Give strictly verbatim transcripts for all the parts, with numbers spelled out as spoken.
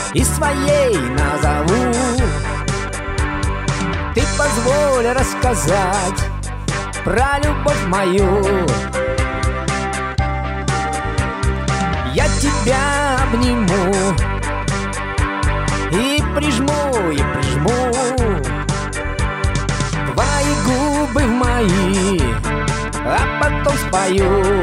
и своей назову. Ты позволь рассказать про любовь мою. Я тебя обниму и прижму, и прижму твои губы в мои, а потом спою.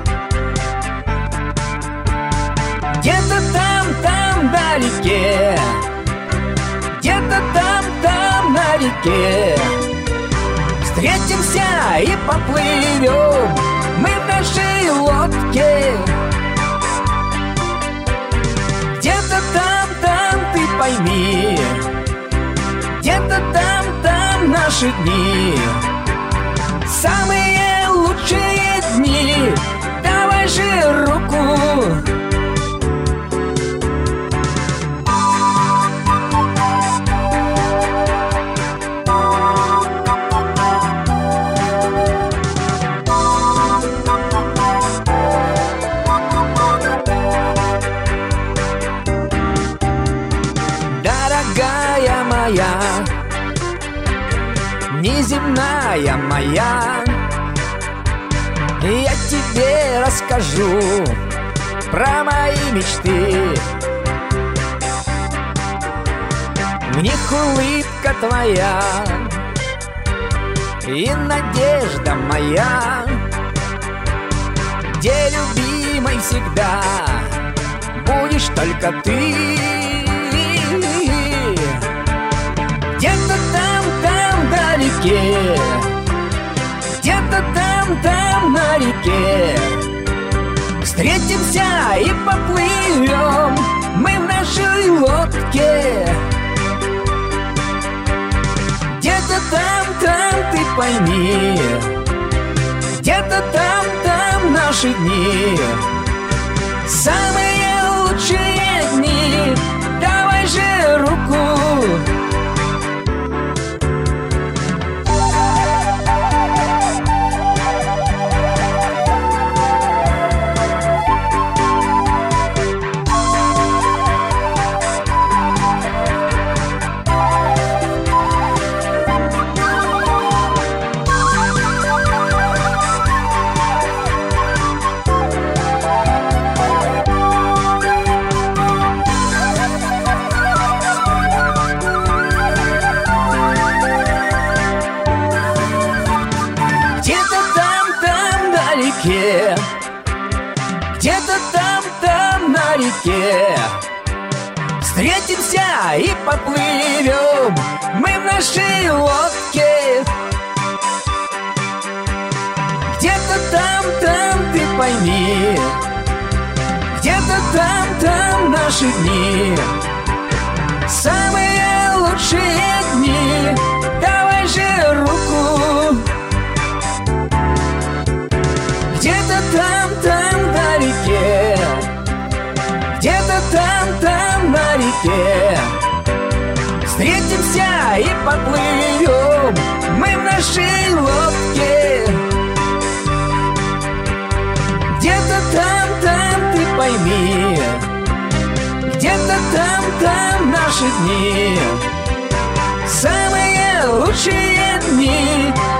Где-то там, там вдалеке, где-то там, там на реке встретимся и поплывем мы в нашей лодке. Где-то там, там ты пойми, где-то там, там наши дни, самые лучшие дни. Давай же руку. Дорогая моя, неземная моя, я тебе расскажу про мои мечты. В них улыбка твоя и надежда моя, где любимой всегда будешь только ты. Где-то там, там вдалеке, где-то там, там на реке встретимся и поплывем мы в нашей лодке. Где-то там, там ты пойми, где-то там, там наши дни, самые лучшие дни. Давай же руку. Где-то там, там на реке встретимся и поплывем мы в нашей лодке. Где-то там, там ты пойми, где-то там, там наши дни, самые лучшие дни. Давай же руку. Где-то там, там вдалеке, где-то там, там на реке встретимся и поплывем мы в нашей лодке. Где-то там, там ты пойми, где-то там, там наши дни, самые лучшие дни.